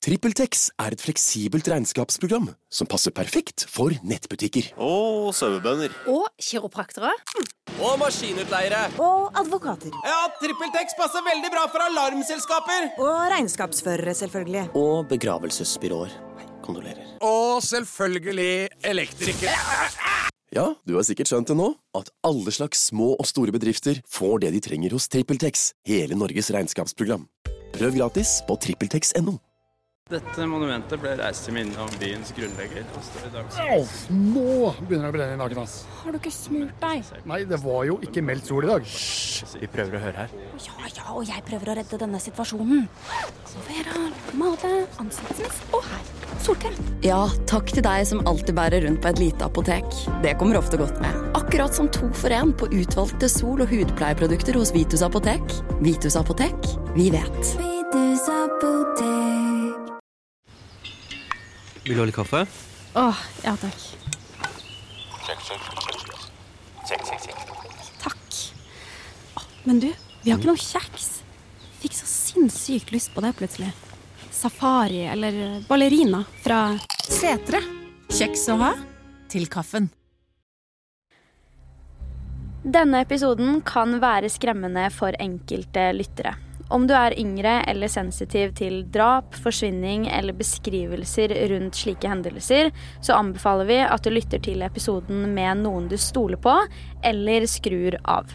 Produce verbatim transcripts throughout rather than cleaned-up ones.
TrippelTex er et fleksibelt regnskapsprogram som passer perfekt for nettbutikker. Og sauebønder. Og kiropraktere. Og maskinutleiere. Og advokater. Ja, TrippelTex passer veldig bra for alarmselskaper. Og regnskapsførere, selvfølgelig. Og begravelsesbyråer. Nei, kondolerer. Og selvfølgelig elektrikere. Ja, du har sikkert skjønt det nå, at alle slags små og store bedrifter får det de trenger hos TrippelTex, hele Norges regnskapsprogram. Prøv gratis på trippeltex punktum no. Dette monumentet ble reist til minne om byens grunnlegger. Au, nå begynner det å brenne i naken, ass. Har du ikke smurt deg? Nei, det var jo ikke meldt sol i dag. Hysj, vi prøver å høre her. Ja, ja, og jeg prøver å redde denne situasjonen. Vera, male, ansiktsmist og her, solkrem. Ja, takk til deg som alltid bærer rundt på et lite apotek. Det kommer ofte godt med. Akkurat som to for en på utvalgte sol- og hudpleieprodukter hos Vitus Apotek. Vitus Apotek, vi vet. Vitus Apotek. Vil du ha litt kaffe? Åh, ja takk. Sjekk, sjekk, sjekk. Sjekk, sjekk, sjekk. Takk. Åh, men du, vi har ikke noe kjeks. Fikk så sinnssykt lyst på det plutselig. Safari eller ballerina fra Setre. Kjeks å ha til kaffen. Denne episoden kan være skremmende for enkelte lyttere. Om du er yngre eller sensitiv til drap, forsvinning eller beskrivelser rundt slike hendelser, så anbefaler vi at du lytter til episoden med noen du stoler på, eller skrur av.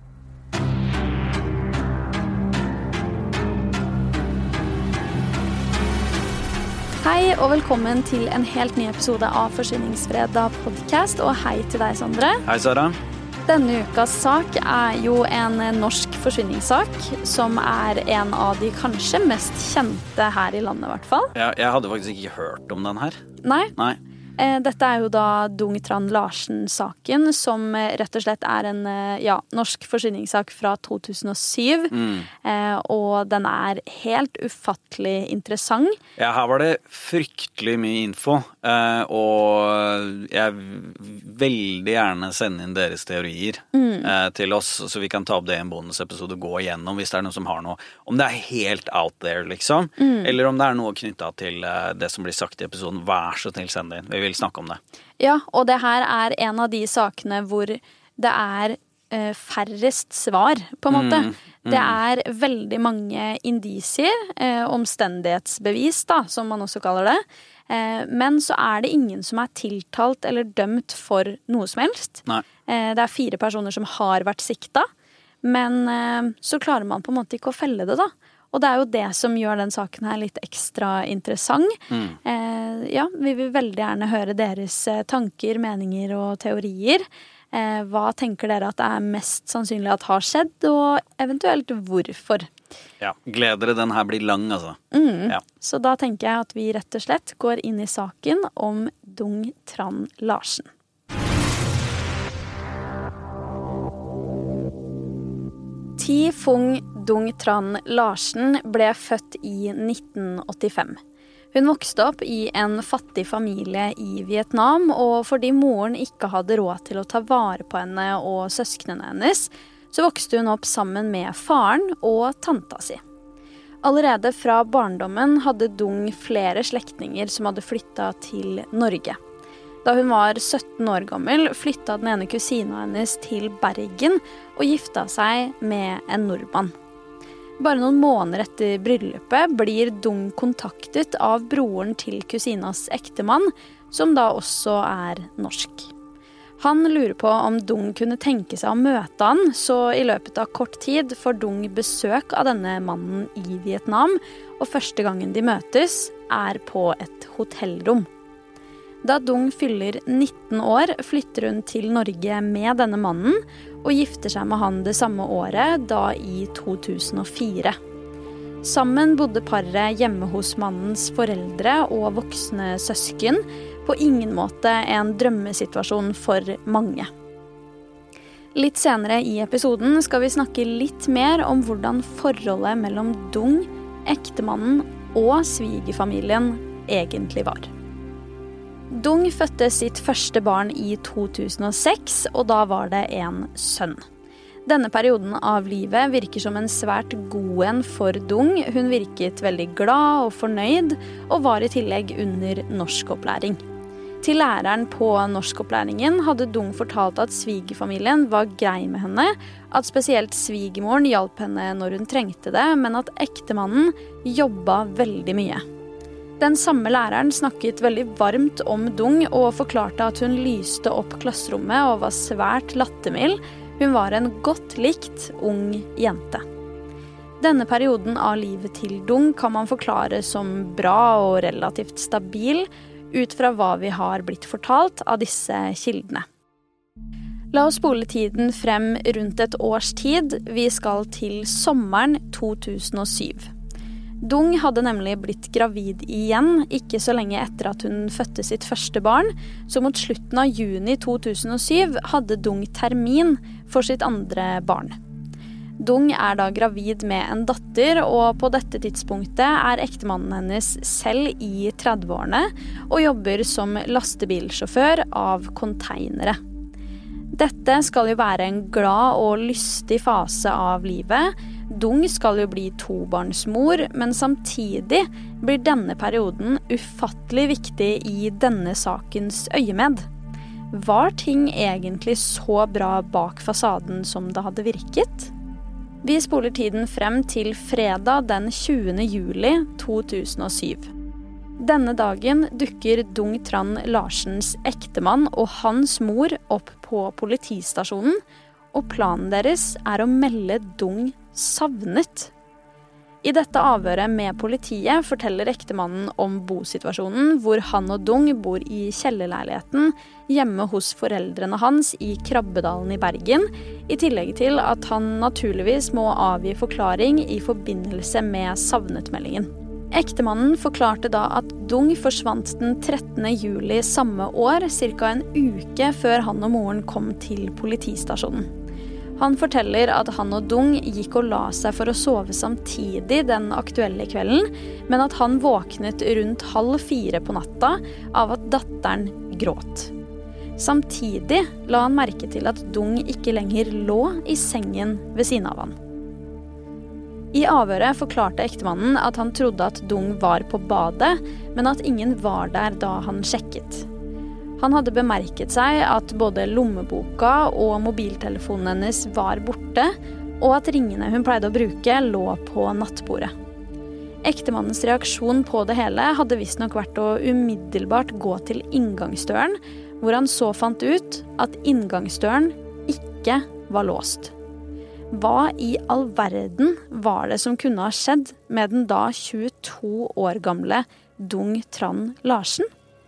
Hei og velkommen til en helt ny episode av Forsvinningsfredag podcast, og hei til deg, Sondre. Hei, Sara. Denne ukas sak er jo en norsk forsvinningssak, som er en av de kanskje mest kjente her i landet, i hvert fall. Ja, jeg hadde faktisk ikke hørt om den her. Nei. Nei. Dette er jo da Dung Tran Larsen-saken, som rett og slett er en ja, norsk forsvinningssak fra to tusen og syv. Mm. Eh, og den er helt ufattelig interessant. Ja, her var det fryktelig mye info, eh, og jeg vil veldig gjerne sende inn deres teorier mm. eh, til oss, så vi kan ta opp det i en bonusepisode og gå igjennom hvis det er noe som har noe, om det er helt out there, liksom, mm. eller om det er noe knyttet til eh, det som blir sagt i episoden. Vær så snill, send det inn. Vi vil snakke om det. Ja, og det her er en av de sakene hvor det er uh, færrest svar, på en måte. Mm, mm. Det er veldig mange indisier, uh, omstendighetsbevis, da, som man også kaller det. Uh, men så er det ingen som er tiltalt eller dømt for noe som helst. Nei. Uh, det er fire personer som har vært sikta, men uh, så klarer man på en måte ikke å felle det, da. Og det er jo det som gjør den saken her litt ekstra interessant. Mm. Eh, ja, vi vil veldig gjerne høre deres eh, tanker, meninger og teorier. Eh, hva tenker dere at det er mest sannsynlig at har skjedd, og eventuelt hvorfor? Ja, gleder dere den her blir lang, altså. Mm. Ja. Så da tenker jeg at vi rett og slett går inn i saken om Dung Tran Larsen. Thi Phuong Dung Tran Larsen ble født i nitten åttifem. Hun vokste opp i en fattig familie i Vietnam, og fordi moren ikke hadde råd til å ta vare på henne og søsknene hennes, så vokste hun opp sammen med faren og tanta si. Allerede fra barndommen hadde Dung flere slektninger som hadde flyttet til Norge. Da hun var sytten år gammel, flyttet den ene kusina hennes til Bergen og gifta seg med en nordmann. Bare noen måneder etter bryllupet blir Dung kontaktet av broren til kusinas ektemann, som da også er norsk. Han lurer på om Dung kunne tenke seg å møte han, så i løpet av kort tid får Dung besøk av denne mannen i Vietnam, og første gangen de møtes er på et hotellrom. Da Dung fyller nitten år, flytter hun til Norge med denne mannen, og gifter seg med han det samme året, da i to tusen og fire. Sammen bodde paret hjemme hos mannens foreldre og voksne søsken, på ingen måte en drømmesituasjon for mange. Litt senere i episoden skal vi snakke litt mer om hvordan forholdet mellom Dung, ektemannen og svigerfamilien egentlig var. Dung fødte sitt første barn i to tusen og seks, og da var det en sønn. Denne perioden av livet virker som en svært god en for Dung. Hun virket veldig glad og fornøyd, og var i tillegg under norskopplæring. Til læreren på norskopplæringen hadde Dung fortalt at svigerfamilien var grei med henne, at spesielt svigermoren hjalp henne når hun trengte det, men at ektemannen jobbet veldig mye. Den samme læreren snakket veldig varmt om Dung og forklarte at hun lyste opp klasserommet og var svært lattermild. Hun var en godt likt ung jente. Denne perioden av livet til Dung kan man forklare som bra og relativt stabil, ut fra hva vi har blitt fortalt av disse kildene. La oss spole tiden frem rundt et års tid. Vi skal til sommeren to tusen og syv. Dung hadde nemlig blitt gravid igjen, ikke så lenge etter at hun fødte sitt første barn, så mot slutten av juni to tusen og syv hadde Dung termin for sitt andre barn. Dung er da gravid med en datter, og på dette tidspunktet er ektemannen hennes selv i tredveårene og jobber som lastebilsjåfør av konteinere. Dette skal jo være en glad og lystig fase av livet. Dung skal jo bli tobarnsmor, men samtidig blir denne perioden ufattelig viktig i denne sakens øyemed. Var ting egentlig så bra bak fasaden som det hadde virket? Vi spoler tiden frem til fredag den tjuende juli to tusen og syv. Denne dagen dukker Dung Tran Larsens ektemann og hans mor opp på politistasjonen, og planen deres er å melde Dung savnet. I dette avhøret med politiet forteller ektemannen om bosituasjonen, hvor han og Dung bor i kjellerleiligheten hjemme hos foreldrene hans i Krabbedalen i Bergen, i tillegg til at han naturligvis må avgi forklaring i forbindelse med savnetmeldingen. Ektemannen forklarte da at Dung forsvant den trettende juli samme år, cirka en uke før han og moren kom til politistasjonen. Han forteller at han og Dung gikk og la seg for å sove samtidig den aktuelle kvelden, men at han våknet rundt halv fire på natta av at datteren gråt. Samtidig la han merke til at Dung ikke lenger lå i sengen ved siden av han. I avhøret forklarte ektemannen at han trodde at Dung var på badet, men at ingen var der da han sjekket. Han hadde bemerket seg at både lommeboka og mobiltelefonen hennes var borte, og at ringene hun pleide å bruke lå på nattbordet. Ektemannens reaksjon på det hele hadde visst nok vært å umiddelbart gå til inngangsdøren, hvor han så fant ut at inngangsdøren ikke var låst. Hva i all verden var det som kunne ha skjedd med den da tjueto år gamle Dung Tran Larsen?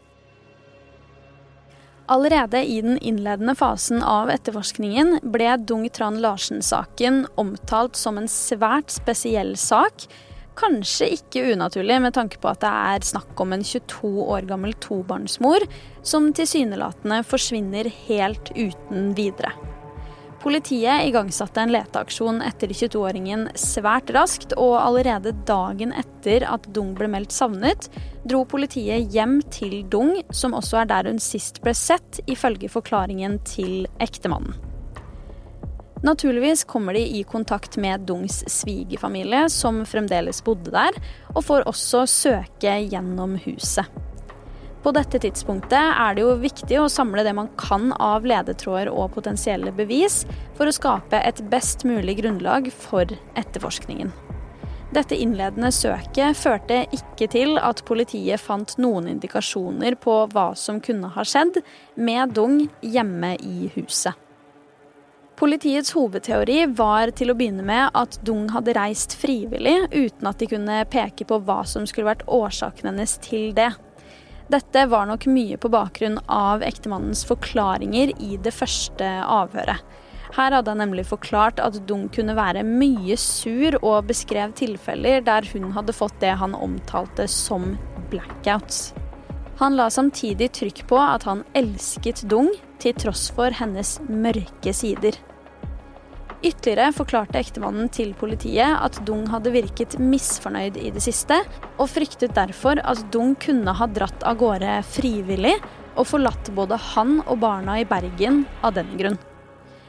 Allerede i den innledende fasen av etterforskningen ble Dung Tran Larsen-saken omtalt som en svært spesiell sak, kanskje ikke unaturlig med tanke på at det er snakk om en tjueto år gammel tobarnsmor som tilsynelatende forsvinner helt uten videre. Politiet igangsatte en leteaksjon etter tjueto-åringen svært raskt, og allerede dagen etter at Dung ble meldt savnet, dro politiet hjem til Dung, som også er der hun sist ble sett, ifølge forklaringen til ektemannen. Naturligvis kommer de i kontakt med Dungs svigerfamilie, som fremdeles bodde der, og får også søke gjennom huset. På dette tidspunktet er det jo viktig å samle det man kan av ledetråder og potensielle bevis for å skape et best mulig grunnlag for etterforskningen. Dette innledende søket førte ikke til at politiet fant noen indikasjoner på hva som kunne ha skjedd med Dung hjemme i huset. Politiets hovedteori var til å begynne med at Dung hadde reist frivillig uten at de kunne peke på hva som skulle vært årsaken hennes til det. Dette var nok mye på bakgrunn av ektemannens forklaringer i det første avhøret. Her hadde han nemlig forklart at Dung kunne være mye sur og beskrev tilfeller der hun hadde fått det han omtalte som blackouts. Han la samtidig trykk på at han elsket Dung til tross for hennes mørke sider. Ytterligere forklarte ektemannen til politiet at Dung hadde virket misfornøyd i det siste, og fryktet derfor at Dung kunne ha dratt av gårde frivillig og forlatt både han og barna i Bergen av den grunn.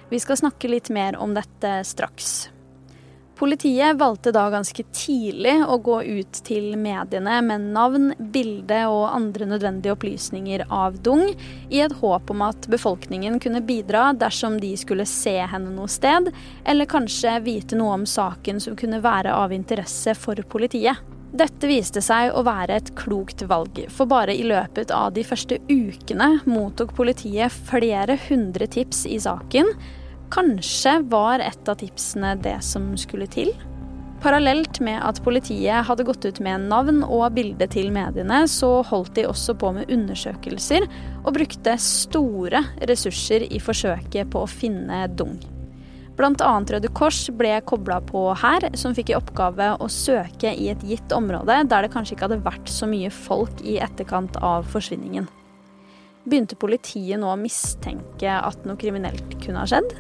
Vi skal snakke litt mer om dette straks. Politiet valgte da ganske tidlig å gå ut til mediene med navn, bilde og andre nødvendige opplysninger av Dung, i et håp om at befolkningen kunne bidra dersom de skulle se henne noe sted, eller kanskje vite noe om saken som kunne være av interesse for politiet. Dette viste seg å være et klokt valg, for bare i løpet av de første ukene mottok politiet flere hundre tips i saken. Kanskje var et av tipsene det som skulle til. Parallelt med at politiet hadde gått ut med navn og bilde til mediene, så holdt de også på med undersøkelser og brukte store ressurser i forsøket på å finne Dung. Blant annet Røde Kors ble koblet på her, som fikk i oppgave å søke i et gitt område der det kanskje ikke hadde vært så mye folk i etterkant av forsvinningen. Begynte politiet nå å mistenke at noe kriminelt kunne ha skjedd?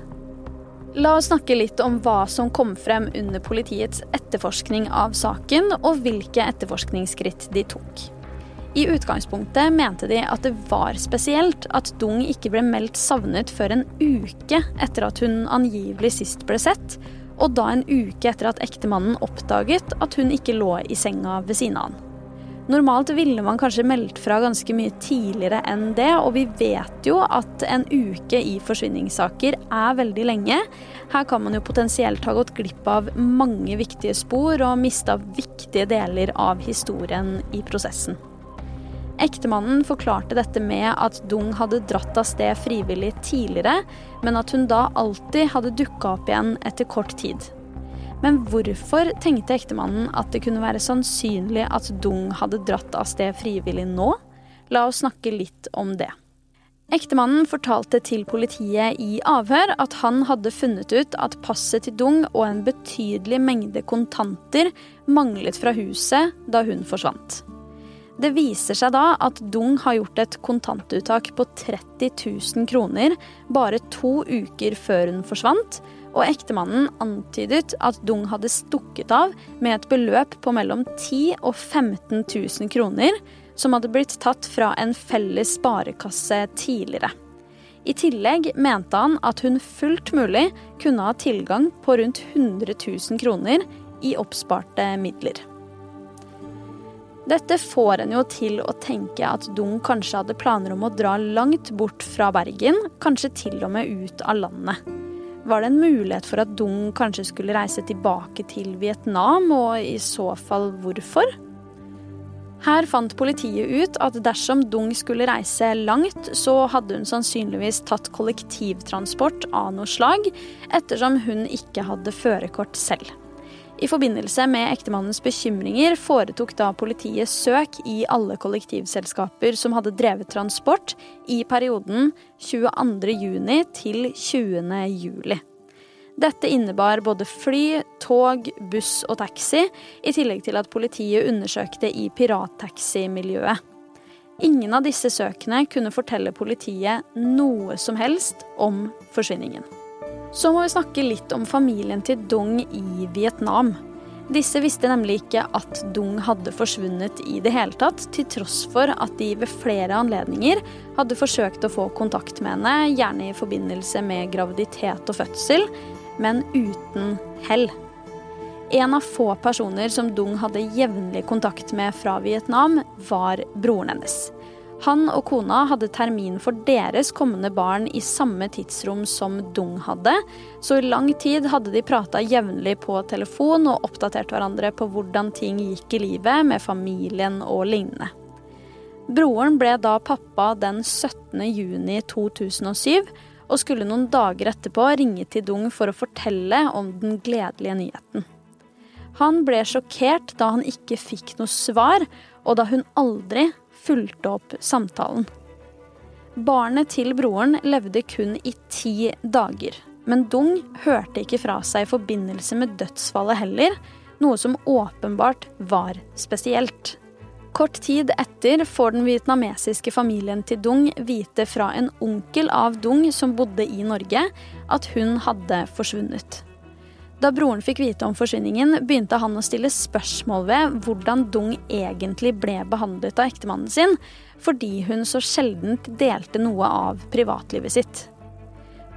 La oss snakke litt om hva som kom frem under politiets etterforskning av saken, og hvilke etterforskningsskritt de tok. I utgangspunktet mente de at det var spesielt at Dung ikke ble meldt savnet før en uke etter at hun angivelig sist ble sett, og da en uke etter at ektemannen oppdaget at hun ikke lå i senga ved siden av han. Normalt ville man kanskje meldt fra ganske mye tidligere enn det, og vi vet jo at en uke i forsvinningssaker er veldig lenge. Her kan man jo potensielt ha gått glipp av mange viktige spor og mistet viktige deler av historien i prosessen. Ektemannen forklarte dette med at Dung hadde dratt av sted frivillig tidligere, men at hun da alltid hadde dukket opp igjen etter kort tid. Men hvorfor tenkte ektemannen at det kunne være sannsynlig at Dung hadde dratt av sted frivillig nå? La oss snakke litt om det. Ektemannen fortalte til politiet i avhør at han hadde funnet ut at passet til Dung og en betydelig mengde kontanter manglet fra huset da hun forsvant. Det viser seg da at Dung har gjort et kontantuttak på tretti tusen kroner bare to uker før hun forsvant, og ektemannen antydet at Dung hadde stukket av med et beløp på mellom ti og femten tusen kroner, som hadde blitt tatt fra en felles sparekasse tidligere. I tillegg mente han at hun fullt mulig kunne ha tilgang på rundt hundre tusen kroner i oppsparte midler. Dette får en jo til å tenke at Dung kanskje hadde planer om å dra langt bort fra Bergen, kanskje til og med ut av landet. Var det en mulighet for at Dung kanskje skulle reise tilbake til Vietnam, og i så fall hvorfor? Her fant politiet ut at dersom Dung skulle reise langt, så hadde hun sannsynligvis tatt kollektivtransport av noe slag, ettersom hun ikke hadde førerkort selv. I forbindelse med ektemannens bekymringer foretok da politiet søk i alle kollektivselskaper som hadde drevet transport i perioden tjueandre juni til tjuende juli. Dette innebar både fly, tog, buss og taxi, i tillegg til at politiet undersøkte i pirattaxi-miljøet. Ingen av disse søkene kunne fortelle politiet noe som helst om forsvinningen. Så må vi snakke litt om familien til Dung i Vietnam. Disse visste nemlig ikke at Dung hadde forsvunnet i det hele tatt, til tross for at de ved flere anledninger hadde forsøkt å få kontakt med henne, gjerne i forbindelse med graviditet og fødsel, men uten hell. En av få personer som Dung hadde jevnlig kontakt med fra Vietnam var broren hennes. Han og kona hadde termin for deres kommende barn i samme tidsrom som Dung hadde, så i lang tid hadde de pratet jevnlig på telefon og oppdatert hverandre på hvordan ting gikk i livet med familien og lignende. Broren ble da pappa den syttende juni to tusen og syv, og skulle noen dager etterpå ringe til Dung for å fortelle om den gledelige nyheten. Han ble sjokkert da han ikke fikk noe svar, og da hun aldri fulgte opp samtalen. Barnet til broren levde kun i ti dager, men Dung hørte ikke fra seg i forbindelse med dødsfallet heller, noe som åpenbart var spesielt. Kort tid etter får den vietnamesiske familien til Dung vite fra en onkel av Dung som bodde i Norge, at hun hadde forsvunnet. Da broren fikk vite om forsvinningen, begynte han å stille spørsmål ved hvordan Dung egentlig ble behandlet av ektemannen sin, fordi hun så sjeldent delte noe av privatlivet sitt. På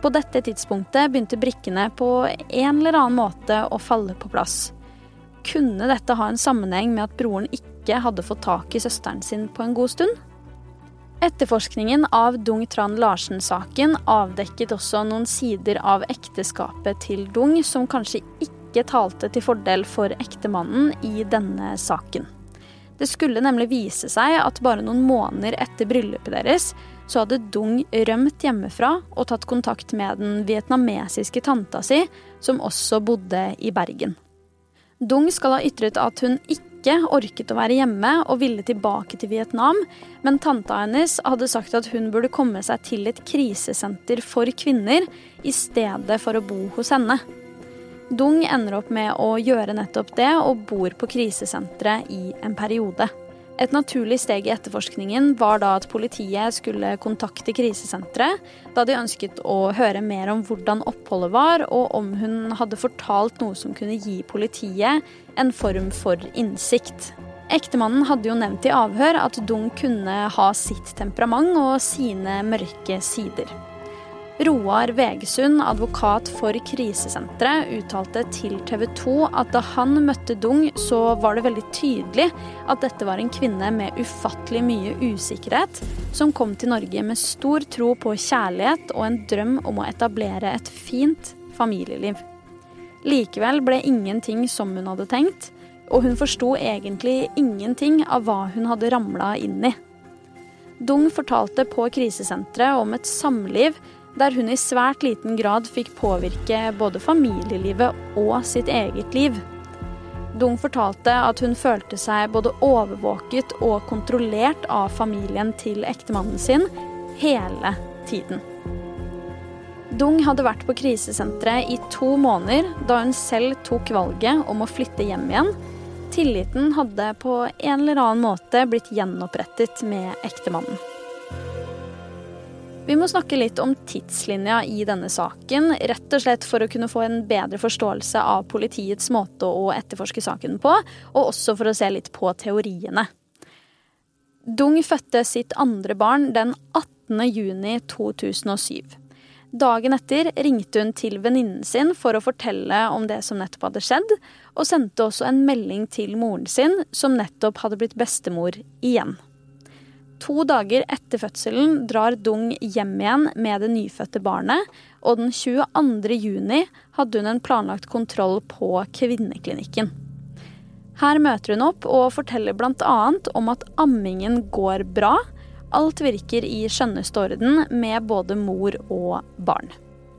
På dette tidspunktet begynte brikkene på en eller annen måte å falle på plass. Kunne dette ha en sammenheng med at broren ikke hadde fått tak i søsteren sin på en god stund? Etterforskningen av Dung Tran Larsen-saken avdekket også noen sider av ekteskapet til Dung som kanskje ikke talte til fordel for ektemannen i denne saken. Det skulle nemlig vise seg at bare noen måneder etter bryllupet deres, så hadde Dung rømt hjemmefra og tatt kontakt med den vietnamesiske tanta si, som også bodde i Bergen. Dung skal ha ytret at hun ikke orket å være hjemme og ville tilbake til Vietnam, men tanta hennes hadde sagt at hun burde komme seg til et krisesenter for kvinner i stedet for å bo hos henne. Dung ender opp med å gjøre nettopp det og bor på krisesenteret i en periode. Et naturlig steg i etterforskningen var da at politiet skulle kontakte krisesenteret, da de ønsket å høre mer om hvordan oppholdet var, og om hun hadde fortalt noe som kunne gi politiet en form for innsikt. Ektemannen hadde jo nevnt i avhør at Dung kunne ha sitt temperament og sine mørke sider. Roar Vegesund, advokat for krisesenteret, uttalte til T V to at da han møtte Dung, så var det veldig tydelig at dette var en kvinne med ufattelig mye usikkerhet, som kom til Norge med stor tro på kjærlighet og en drøm om å etablere et fint familieliv. Likevel ble ingenting som hun hadde tenkt, og hun forstod egentlig ingenting av hva hun hadde ramlet inn i. Dung fortalte på krisesenteret om et samliv der hun i svært liten grad fikk påvirke både familielivet og sitt eget liv. Dung fortalte at hun følte seg både overvåket og kontrollert av familien til ektemannen sin hele tiden. Dung hadde vært på krisesenteret i to måneder da hun selv tok valget om å flytte hjem igjen. Tilliten hadde på en eller annen måte blitt gjenopprettet med ektemannen. Vi må snakke litt om tidslinja i denne saken, rett og slett for å kunne få en bedre forståelse av politiets måte å etterforske saken på, og også for å se litt på teoriene. Dung fødte sitt andre barn den attende juni to tusen og syv. Dagen etter ringte hun til venninnen sin for å fortelle om det som nettopp hadde skjedd, og sendte også en melding til moren sin, som nettopp hadde blitt bestemor igjen. To dager etter fødselen drar Dung hjem igjen med det nyfødte barnet, og den tjueandre juni hadde hun en planlagt kontroll på kvinneklinikken. Her møter hun opp og forteller blant annet om at ammingen går bra. Alt virker i skjønneste orden med både mor og barn.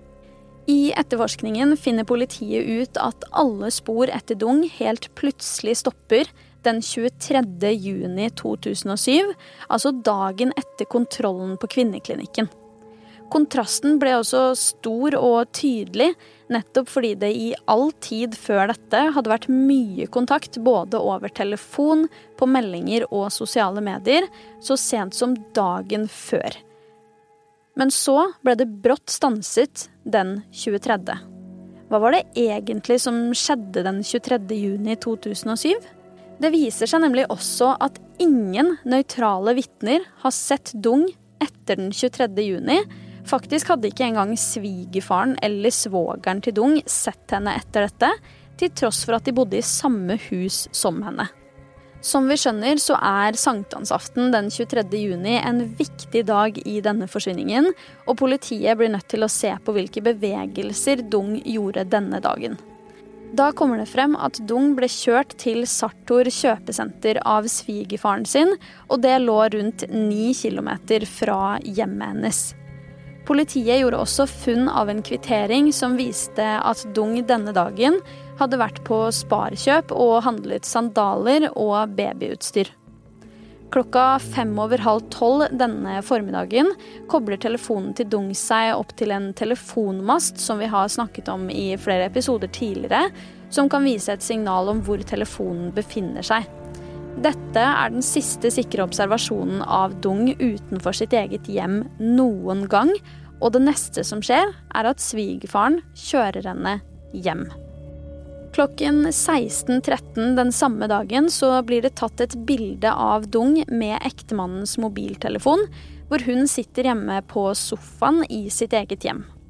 I etterforskningen finner politiet ut at alle spor etter Dung helt plutselig stopper den tjuetredje juni to tusen og syv, altså dagen etter kontrollen på kvinneklinikken. Kontrasten ble også stor og tydelig, nettopp fordi det i all tid før dette hadde vært mye kontakt både over telefon, på meldinger og sosiale medier, så sent som dagen før. Men så ble det brått stanset den tjuetredje. Hva var det egentlig som skjedde den tjuetredje juni to tusen og syv? Det viser seg nemlig også at ingen nøytrale vitner har sett Dung etter den tjuetredje juni. Faktisk hadde ikke engang svigerfaren eller svogeren til Dung sett henne etter dette, til tross for at de bodde i samme hus som henne. Som vi skjønner så er sankthansaften den tjuetredje juni en viktig dag i denne forsvinningen, og politiet blir nødt til å se på hvilke bevegelser Dung gjorde denne dagen. Da kommer det frem at Dung ble kjørt til Sartor kjøpesenter av svigerfaren sin, og det lå rundt ni kilometer fra hjemmet hennes. Politiet gjorde også funn av en kvittering som viste at Dung denne dagen hadde vært på Sparkjøp og handlet sandaler og babyutstyr. Klokka fem over halv tolv denne formiddagen kobler telefonen til Dung seg opp til en telefonmast som vi har snakket om i flere episoder tidligere, som kan vise et signal om hvor telefonen befinner seg. Dette er den siste sikre observasjonen av Dung utenfor sitt eget hjem noen gang, og det neste som skjer er at svigerfaren kjører henne hjem. Klokken seksten tretten den samme dagen så blir det tatt et bilde av Dung med ektemannens mobiltelefon, hvor hun sitter hjemme på sofaen i sitt eget hjem.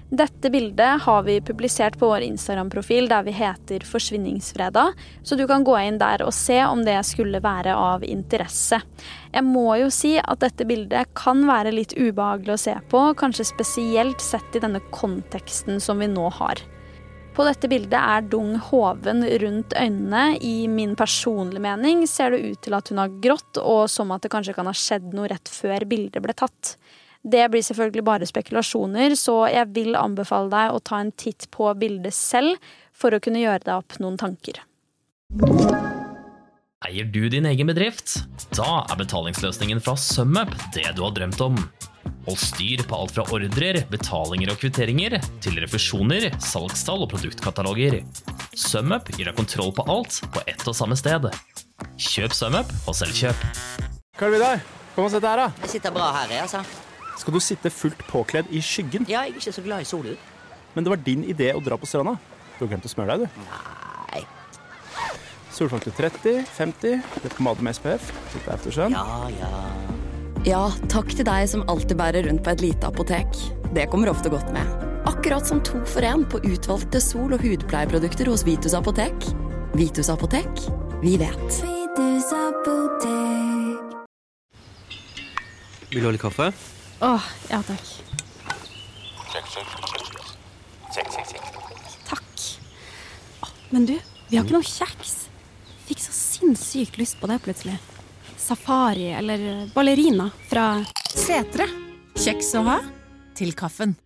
Dette bildet har vi publisert på vår Instagram-profil der vi heter Forsvinningsfredag, så du kan gå inn der og se om det skulle være av interesse. Jeg må jo si at dette bildet kan være litt ubehagelig å se på, kanskje spesielt sett i denne konteksten som vi nå har. På dette bildet er Dung hoven rundt øynene. I min personlige mening ser det ut til at hun har grått, og som at det kanskje kan ha skjedd noe rett før bildet ble tatt. Det blir selvfølgelig bare spekulasjoner, så jeg vil anbefale deg å ta en titt på bildet selv for å kunne gjøre deg opp noen tanker. Eier du din egen bedrift? Da er betalingsløsningen fra SumUp det du har drømt om. Hold styr på alt fra ordrer, betalinger og kvitteringer, til refusjoner, salgstall og produktkataloger. SumUp gir deg kontroll på alt på ett og samme sted. Kjøp SumUp og selvkjøp. Karl Vidar, kom og sett her da. Jeg sitter bra her, jeg, altså. Skal du sitte fullt påkledd i skyggen? Ja, jeg er ikke så glad i solen. Men det var din idé å dra på stranda. Du har glemt å smøre deg, du. Nei. Solfaktor tretti, femti, litt pomade med S P F, litt aftersun. Ja, ja. Ja, takk til deg som alltid bærer rundt på et lite apotek. Det kommer ofte godt med. Akkurat som to for en på utvalgte sol- og hudpleieprodukter hos Vitus Apotek. Vitus Apotek, vi vet. Vitus Apotek. Vil du ha litt kaffe? Åh, ja takk. Check, check. Check, check, check. Takk. Åh, men du, vi har ikke noe kjeks. Fikk så sinnssykt lyst på det plutselig. Safari eller ballerina fra Setre. Kjeks å ha til kaffen.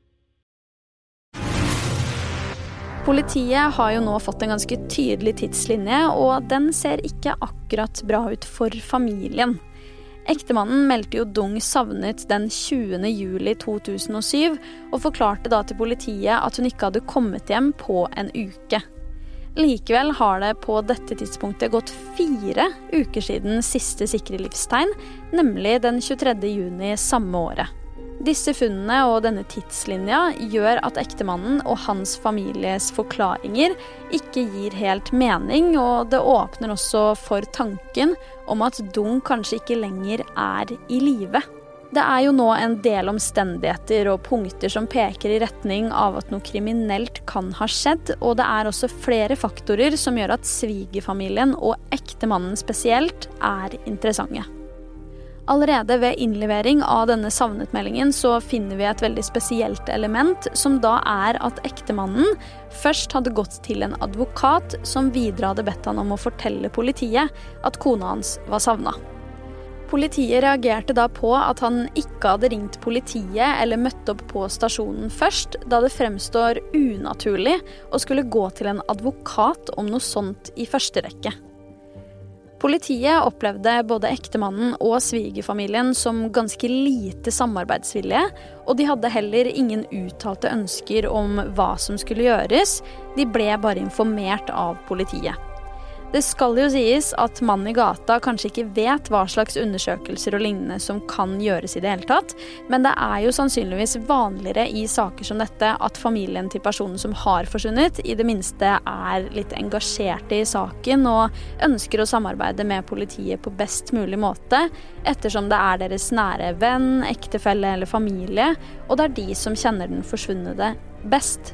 Politiet har jo nå fått en ganske tydelig tidslinje, og den ser ikke akkurat bra ut for familien. Ektemannen meldte jo Dung savnet den tjuende juli to tusen og syv, og forklarte da til politiet at hun ikke hadde kommet hjem på en uke. Likevel har det på dette tidspunktet gått fire uker siden siste sikre livstegn, nemlig den tjuetredje juni samme året. Disse funnene og denne tidslinja gjør at ektemannen og hans families forklaringer ikke gir helt mening, og det åpner også for tanken om at Dung kanskje ikke lenger er i live. Det er jo nå en del omstendigheter og punkter som peker i retning av at noe kriminelt kan ha skjedd, og det er også flere faktorer som gjør at svigerfamilien og ektemannen spesielt er interessante. Allerede ved innlevering av denne savnetmeldingen så finner vi et veldig spesielt element, som da er at ektemannen først hadde gått til en advokat som videre hadde bedt han om å fortelle politiet at kona hans var savnet. Politiet reagerte da på at han ikke hadde ringt politiet eller møtt opp på stasjonen først, da det fremstår unaturlig å skulle gå til en advokat om noe sånt i første rekke. Politiet opplevde både ektemannen og svigerfamilien som ganske lite samarbeidsvillige, og de hadde heller ingen uttalte ønsker om hva som skulle gjøres. De ble bare informert av politiet. Det skal jo sies at mannen i gata kanskje ikke vet hva slags undersøkelser og lignende som kan gjøres i det hele tatt, men det er jo sannsynligvis vanligere i saker som dette at familien til personen som har forsvunnet i det minste er litt engasjerte i saken og ønsker å samarbeide med politiet på best mulig måte, ettersom det er deres nære venn, ektefelle eller familie, og det er de som kjenner den forsvunne best.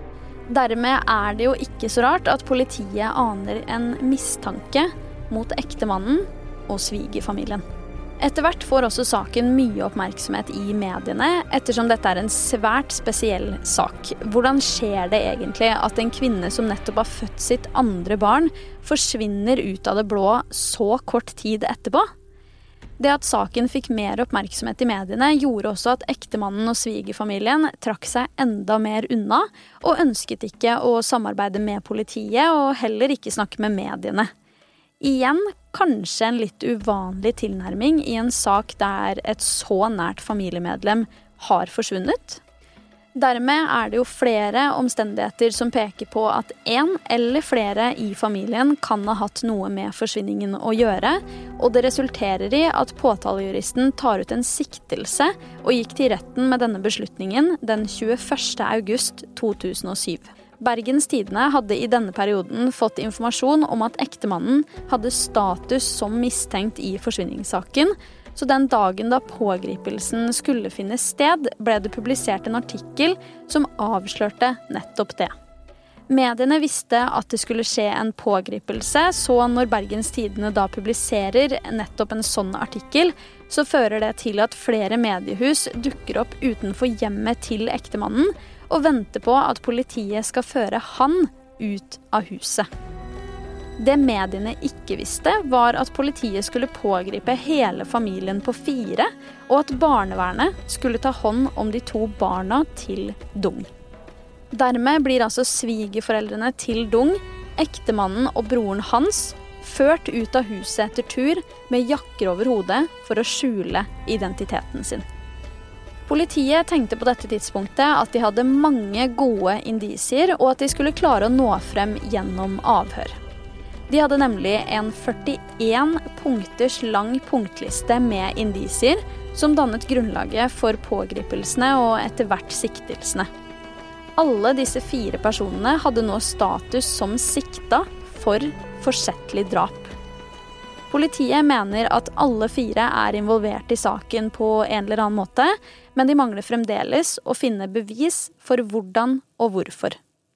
Dermed er det jo ikke så rart at politiet aner en mistanke mot ektemannen og svigerfamilien. Etter hvert får også saken mye oppmerksomhet i mediene, ettersom dette er en svært spesiell sak. Hvordan skjer det egentlig at en kvinne som nettopp har født sitt andre barn, forsvinner ut av det blå så kort tid etterpå? Det at saken fikk mer oppmerksomhet i mediene gjorde også at ektemannen og svigerfamilien trakk seg enda mer unna, og ønsket ikke å samarbeide med politiet og heller ikke snakke med mediene. Igjen kanskje en litt uvanlig tilnærming i en sak der et så nært familiemedlem har forsvunnet. Dermed er det jo flere omstendigheter som peker på at en eller flere i familien kan ha hatt noe med forsvinningen å gjøre, og det resulterer i at påtalejuristen tar ut en siktelse og gikk til retten med denne beslutningen den tjueførste august to tusen og syv. Bergens Tidende hadde i denne perioden fått informasjon om at ektemannen hadde status som mistenkt i forsvinningssaken, så den dagen da pågripelsen skulle finne sted, ble det publisert en artikkel som avslørte nettopp det. Mediene visste at det skulle skje en pågripelse, så når Bergens Tidende da publiserer nettopp en sånn artikkel, så fører det til at flere mediehus dukker opp utenfor hjemmet til ektemannen og venter på at politiet skal føre han ut av huset. Det mediene ikke visste var at politiet skulle pågripe hele familien på fire, og at barnevernet skulle ta hånd om de to barna til Dung. Dermed blir altså svigerforeldrene til Dung, ektemannen og broren hans, ført ut av huset etter tur med jakker over hodet for å skjule identiteten sin. Politiet tenkte på dette tidspunktet at de hadde mange gode indisier, og at de skulle klare å nå frem gjennom avhør. De hadde nemlig en førtien punkters lang punktliste med indisier som dannet grunnlaget for pågripelsene og etter hvert siktelsene. Alle disse fire personene hadde nå status som sikta for forsettlig drap. Politiet mener at alle fire er involvert i saken på en eller annen måte, men de mangler fremdeles å finne bevis for hvordan og hvorfor.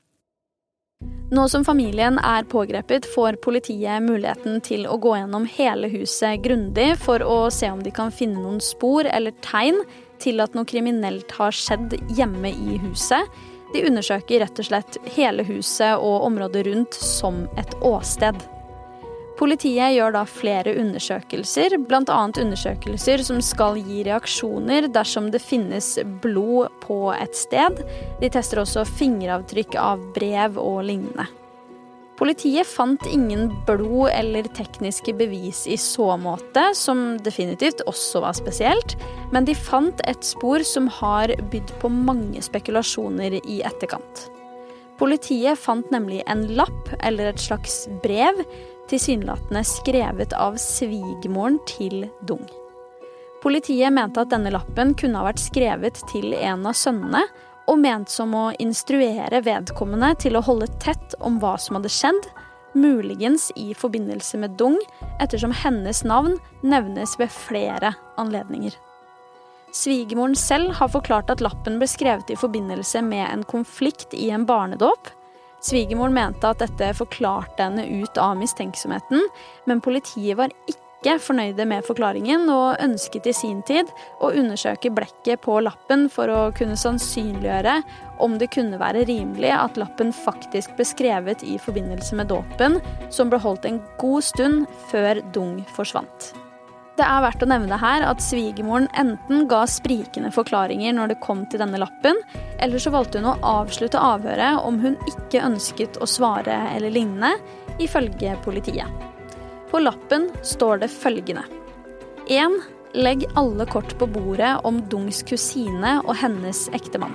Nå som familien er pågrepet, får politiet muligheten til å gå gjennom hele huset grundig for å se om de kan finne noen spor eller tegn til at noe kriminelt har skjedd hjemme i huset. De undersøker rett og slett hele huset og området rundt som et åsted. Politiet gjør da flere undersøkelser, blant annet undersøkelser som skal gi reaksjoner dersom det finnes blod på et sted. De tester også fingeravtrykk av brev og lignende. Politiet fant ingen blod eller tekniske bevis i så måte, som definitivt også var spesielt, men de fant et spor som har bydd på mange spekulasjoner i etterkant. Politiet fant nemlig en lapp eller et slags brev, tilsynelatende skrevet av svigermoren til Dung. Politiet mente at denne lappen kunne ha vært skrevet til en av sønnene, og ment som å instruere vedkommende til å holde tett om hva som hadde skjedd, muligens i forbindelse med Dung, ettersom hennes navn nevnes ved flere anledninger. Svigermoren selv har forklart at lappen ble skrevet i forbindelse med en konflikt i en barnedåp. Svigermoren mente at dette forklarte henne ut av mistenksomheten, men politiet var ikke fornøyde med forklaringen og ønsket i sin tid å undersøke blekket på lappen for å kunne sannsynliggjøre om det kunne være rimelig at lappen faktisk ble skrevet i forbindelse med dåpen, som ble holdt en god stund før Dung forsvant. Det er verdt å nevne her at svigermoren enten ga sprikende forklaringer når det kom til denne lappen, eller så valgte hun å avslutte avhøret om hun ikke ønsket å svare eller lignende, ifølge politiet. På lappen står det følgende. en. Legg alle kort på bordet om Dungs kusine og hennes ektemann.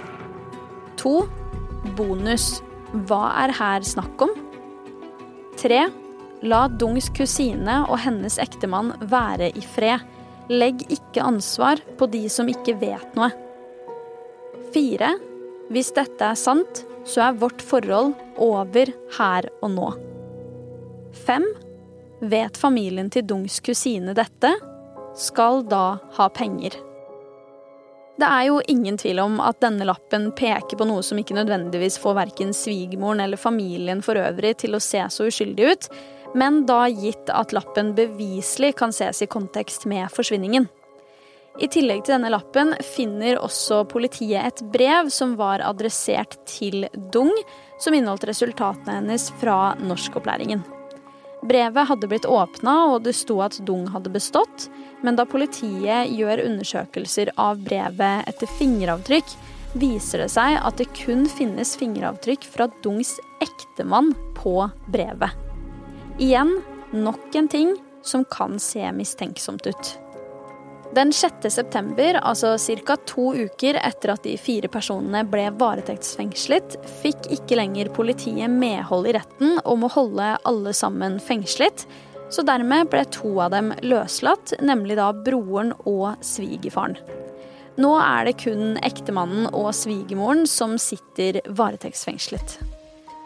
to. Bonus. Hva er her snakk om? tre. La Dungs kusine og hennes ektemann være i fred. Legg ikke ansvar på de som ikke vet noe. fire. Hvis dette er sant, så er vårt forhold over her og nå. fem. Vet familien til Dungs kusine dette, skal da ha penger. Det er jo ingen tvil om at denne lappen peker på noe som ikke nødvendigvis får hverken svigermoren eller familien for øvrig til å se så uskyldig ut, men da gitt at lappen beviselig kan ses i kontekst med forsvinningen. I tillegg til denne lappen finner også politiet et brev som var adressert til Dung, som inneholdt resultatene hennes fra norskopplæringen. Brevet hadde blitt åpnet, og det sto at Dung hadde bestått, men da politiet gjør undersøkelser av brevet etter fingeravtrykk, viser det seg at det kun finnes fingeravtrykk fra Dungs ektemann på brevet. Igjen, nok en ting som kan se mistenksomt ut. Den sjette september, altså cirka to uker etter at de fire personene ble varetektsfengslet, fikk ikke lenger politiet medhold i retten om å holde alle sammen fengslet, så dermed ble to av dem løslatt, nemlig da broren og svigerfaren. Nå er det kun ektemannen og svigermoren som sitter varetektsfengslet.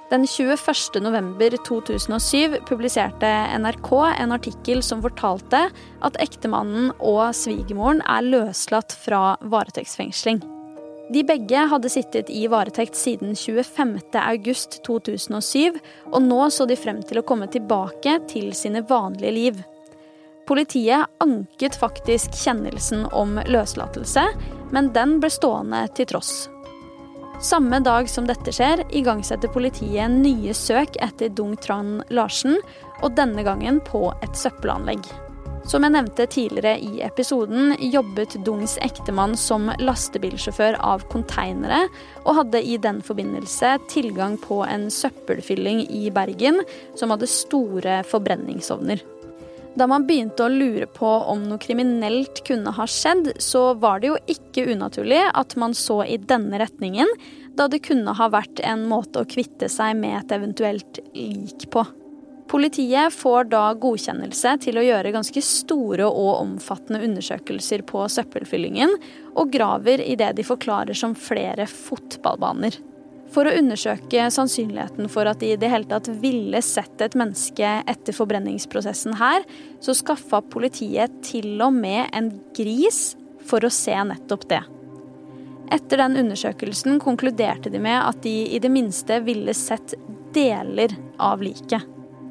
Den tjueførste november to tusen og syv publiserte N R K en artikkel som fortalte at ektemannen og svigermoren er løslatt fra varetektsfengsling. De begge hadde sittet i varetekt siden tjuefemte august to tusen og syv, og nå så de frem til å komme tilbake til sine vanlige liv. Politiet anket faktisk kjennelsen om løslatelse, men den ble stående til tross. Samme dag som dette skjer, igangsetter politiet nye søk etter Dung Tran Larsen, og denne gangen på et søppelanlegg. Som jeg nevnte tidligere i episoden, jobbet Dungs ektemann som lastebilsjåfør av konteinere, og hadde i den forbindelse tilgang på en søppelfylling i Bergen, som hadde store forbrenningsovner. Da man begynte å lure på om noe kriminelt kunne ha skjedd, så var det jo ikke unaturlig at man så i denne retningen, da det kunne ha vært en måte å kvitte seg med et eventuelt lik på. Politiet får da godkjennelse til å gjøre ganske store og omfattende undersøkelser på søppelfyllingen, og graver i det de forklarer som flere fotballbaner. For å undersøke sannsynligheten for at de i det hele tatt ville sett et menneske etter forbrenningsprosessen her, så skaffet politiet til og med en gris for å se nettopp det. Etter den undersøkelsen konkluderte de med at de i det minste ville sett deler av liket.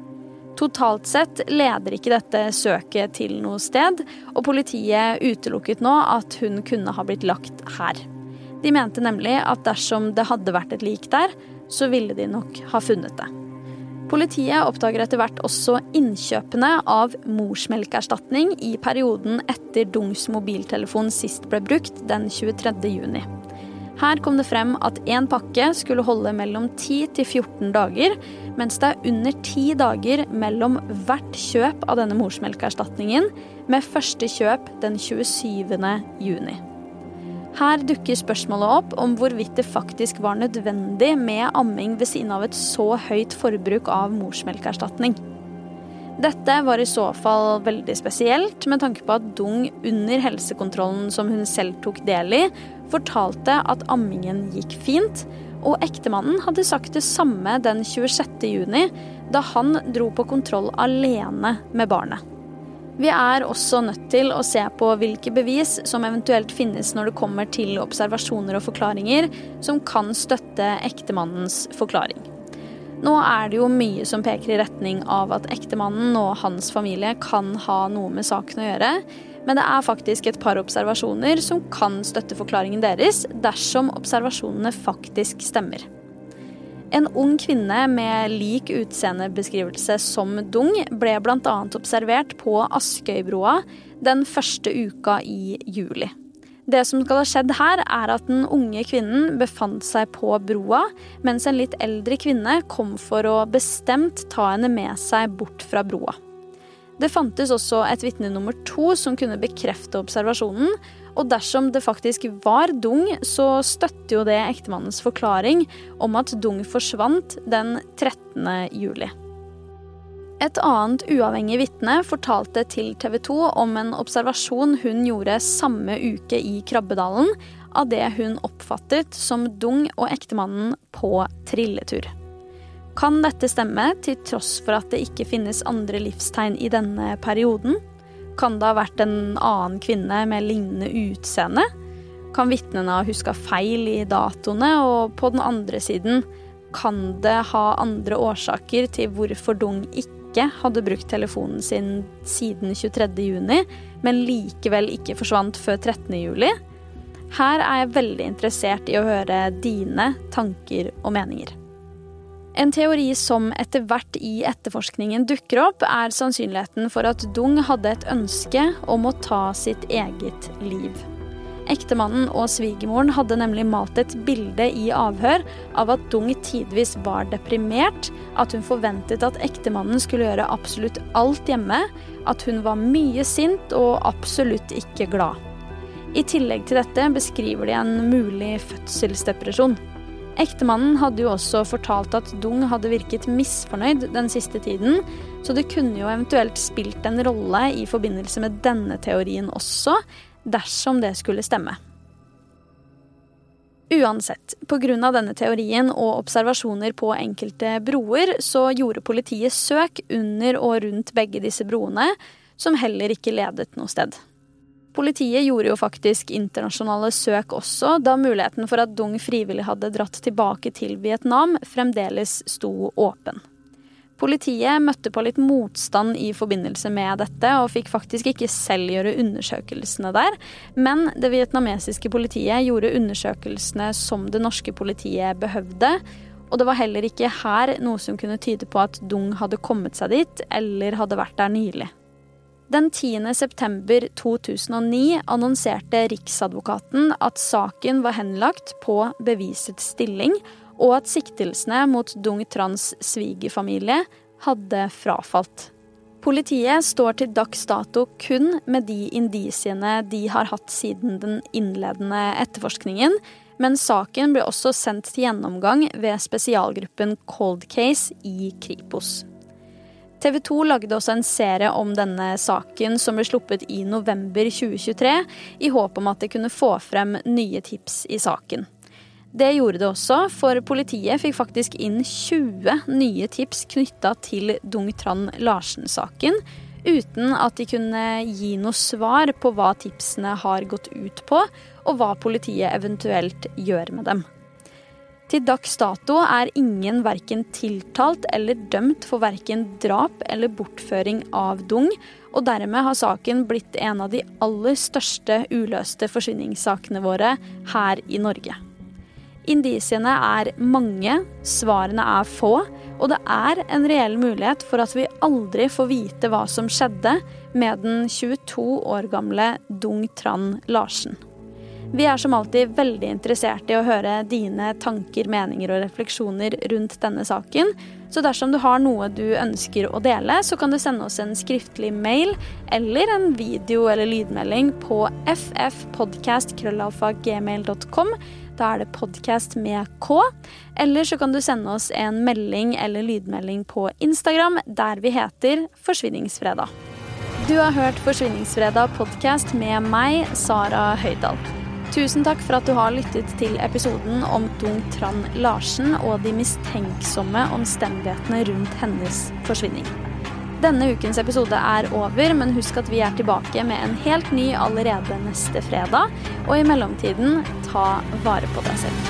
Totalt sett leder ikke dette søket til noe sted, og politiet utelukket nå at hun kunne ha blitt lagt her. De mente nemlig at dersom det hadde vært et lik der, så ville de nok ha funnet det. Politiet oppdager etter hvert også innkjøpene av morsmelkerstatning i perioden etter Dungs mobiltelefon sist ble brukt den tjuetredje juni. Her kom det frem at en pakke skulle holde mellom ti til fjorten dager, mens det er under ti dager mellom hvert kjøp av denne morsmelkerstatningen, med første kjøp den tjuesyvende juni. Her dukker spørsmålet opp om hvorvidt det faktisk var nødvendig med amming ved siden av et så høyt forbruk av morsmelkerstatning. Dette var i så fall veldig spesielt, med tanke på at Dung under helsekontrollen som hun selv tok del i, fortalte at ammingen gikk fint, og ektemannen hadde sagt det samme den tjuesjette juni, da han dro på kontroll alene med barnet. Vi er også nødt til å se på hvilke bevis som eventuelt finnes når det kommer til observasjoner og forklaringer som kan støtte ektemannens forklaring. Nå er det jo mye som peker i retning av at ektemannen og hans familie kan ha noe med saken å gjøre, men det er faktisk et par observasjoner som kan støtte forklaringen deres dersom observasjonene faktisk stemmer. En ung kvinne med lik utseendebeskrivelse som Dung ble blant annet observert på Askøybroa den første uka i juli. Det som skal ha skjedd her er at den unge kvinnen befant seg på broa, mens en litt eldre kvinne kom for å bestemt ta henne med seg bort fra broa. Det fantes også et vitne nummer to som kunne bekrefte observasjonen, og dersom det faktisk var Dung, så støtter jo det ektemannens forklaring om at Dung forsvant den trettende juli. Et annet uavhengig vitne fortalte til T V to om en observasjon hun gjorde samme uke i Krabbedalen av det hun oppfattet som Dung og ektemannen på trilletur. Kan dette stemme til tross for at det ikke finnes andre livstegn i denne perioden? Kan det ha vært en annen kvinne med lignende utseende? Kan vitnene ha husket feil i datoene? Og på den andre siden, kan det ha andre årsaker til hvorfor Dung ikke hadde brukt telefonen sin siden tjuetredje juni, men likevel ikke forsvant før trettende juli? Her er jeg veldig interessert i å høre dine tanker og meninger. En teori som etter hvert i etterforskningen dukker opp, er sannsynligheten for at Dung hadde et ønske om å ta sitt eget liv. Ektemannen og svigermoren hadde nemlig malt et bilde i avhør av at Dung tidvis var deprimert, at hun forventet at ektemannen skulle gjøre absolutt alt hjemme, at hun var mye sint og absolutt ikke glad. I tillegg til dette beskriver de en mulig fødselsdepresjon. Ektemannen hadde jo også fortalt at Dung hadde virket misfornøyd den siste tiden, så det kunne jo eventuelt spilt en rolle i forbindelse med denne teorien også, dersom det skulle stemme. Uansett, på grunn av denne teorien og observasjoner på enkelte broer, så gjorde politiet søk under og rundt begge disse broene, som heller ikke ledet noe sted. Politiet gjorde jo faktisk internasjonale søk også, da muligheten for at Dung frivillig hadde dratt tilbake til Vietnam fremdeles sto åpen. Politiet møtte på litt motstand i forbindelse med dette, og fikk faktisk ikke selv gjøre undersøkelsene der, men det vietnamesiske politiet gjorde undersøkelsene som det norske politiet behøvde, og det var heller ikke her noe som kunne tyde på at Dung hadde kommet seg dit, eller hadde vært der nylig. Den tiende september to tusen og ni annonserte Riksadvokaten at saken var henlagt på bevisets stilling, og at siktelsene mot Dung Trans svigerfamilie hadde frafalt. Politiet står til dags dato kun med de indisiene de har hatt siden den innledende etterforskningen, men saken ble også sendt til gjennomgang ved spesialgruppen Cold Case i Kripos. T V to lagde også en serie om denne saken som ble sluppet i november tjue tjuetre, i håp om at det kunne få frem nye tips i saken. Det gjorde det også, for politiet fikk faktisk inn tjue nye tips knyttet til Dung Tran Larsen-saken, uten at de kunne gi noe svar på hva tipsene har gått ut på, og hva politiet eventuelt gjør med dem. Til dags dato er ingen hverken tiltalt eller dømt for hverken drap eller bortføring av Dung, og dermed har saken blitt en av de aller største uløste forsvinningssakene våre her i Norge. Indisiene er mange, svarene er få, og det er en reell mulighet for at vi aldri får vite hva som skjedde med den tjueto år gamle Dung Tran Larsen. Vi er som alltid veldig interessert i å høre dine tanker, meninger og refleksjoner rundt denne saken, så dersom du har noe du ønsker å dele, så kan du sende oss en skriftlig mail eller en video- eller lydmelding på f f podcast krøllalfa gmail punktum com. Da er det podcast med K, eller så kan du sende oss en melding eller lydmelding på Instagram, der vi heter Forsvinningsfredag. Du har hørt Forsvinningsfredag podcast med meg, Sara Høydal. Tusen takk for at du har lyttet til episoden om Dung Tran Larsen og de mistenksomme omstendighetene rundt hennes forsvinning. Denne ukens episode er over, men husk at vi er tilbake med en helt ny allerede neste fredag, og i mellomtiden, ta vare på deg selv.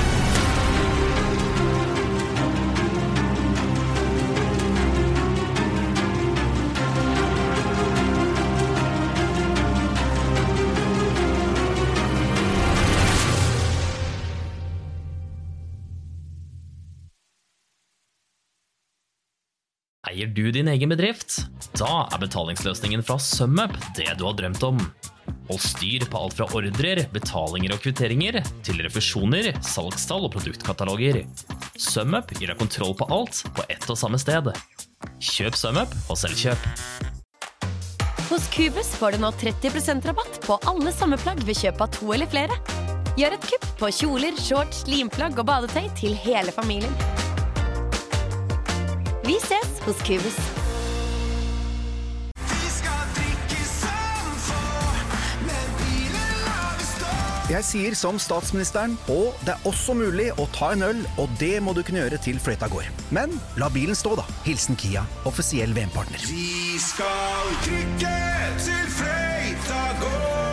Eier du din egen bedrift? Da er betalingsløsningen fra SumUp det du har drømt om. Hold styr på alt fra ordrer, betalinger og kvitteringer, til refusjoner, salgstall og produktkataloger. SumUp gir deg kontroll på alt på ett og samme sted. Kjøp SumUp og selvkjøp. Hos Cubus får du nå tretti prosent rabatt på alle sommerplagg ved kjøp av to eller flere. Gjør et kupp på kjoler, shorts, limplagg og badetøy til hele familien. Vi ses hos Cubus. Jeg sier som statsministeren, og det er også mulig å ta en øl, og det må du kunne gjøre til fløyta går. Men la bilen stå da. Hilsen Kia, offisiell V M-partner. Vi skal trykke til fløyta går.